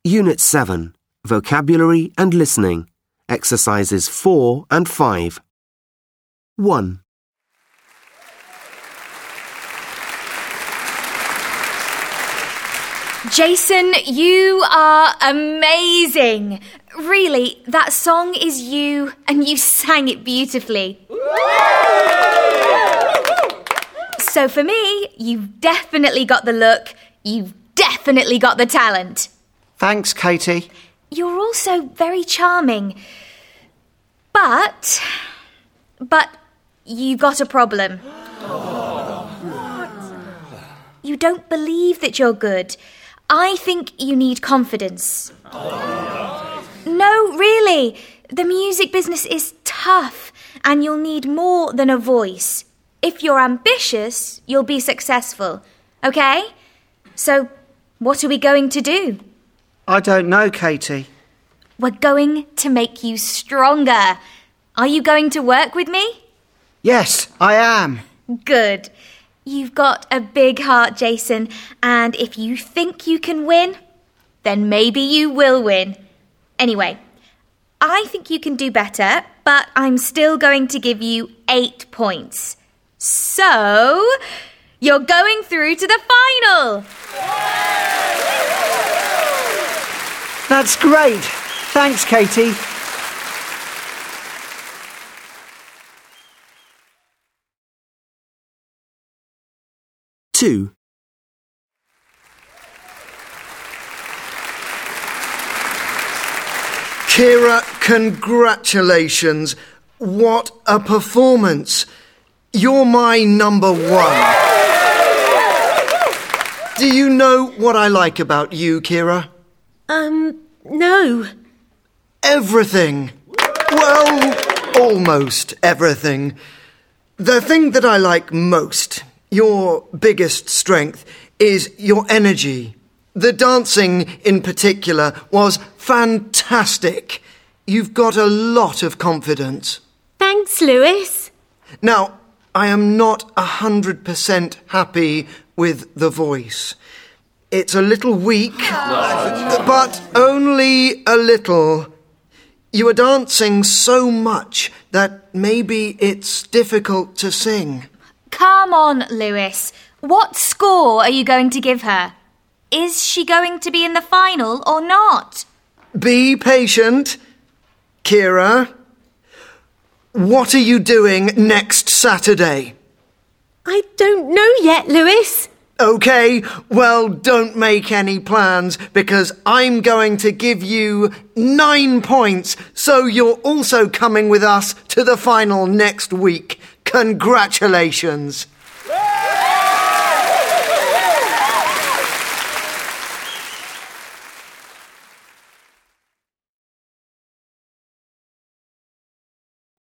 Unit 7, Vocabulary and Listening, Exercises 4 and 5. 1. Jason, you are amazing. Really, that song is you, and you sang it beautifully. So for me, you've definitely got the look, you've definitely got the talent. Thanks, Katie. You're also very charming. But you've got a problem. You don't believe that you're good. I think you need confidence. No, really. The music business is tough, and you'll need more than a voice. If you're ambitious, you'll be successful. Okay? So, what are we going to do? I don't know, Katie. We're going to make you stronger. Are you going to work with me? Yes, I am. Good. You've got a big heart, Jason, and if you think you can win, then maybe you will win. Anyway, I think you can do better, but I'm still going to give you 8 points. So, you're going through to the final! That's great. Thanks, Katie. Two. Kira, congratulations. What a performance. You're my number one. Do you know what I like about you, Kira? No. Everything. Well, almost everything. The thing that I like most, your biggest strength, is your energy. The dancing, in particular, was fantastic. You've got a lot of confidence. Thanks, Lewis. Now, I am not 100% happy with the voice. It's a little weak, but only a little. You are dancing so much that maybe it's difficult to sing. Come on, Lewis. What score are you going to give her? Is she going to be in the final or not? Be patient. Kira, what are you doing next Saturday? I don't know yet, Lewis. OK, well, don't make any plans because I'm going to give you 9 points, so you're also coming with us to the final next week. Congratulations.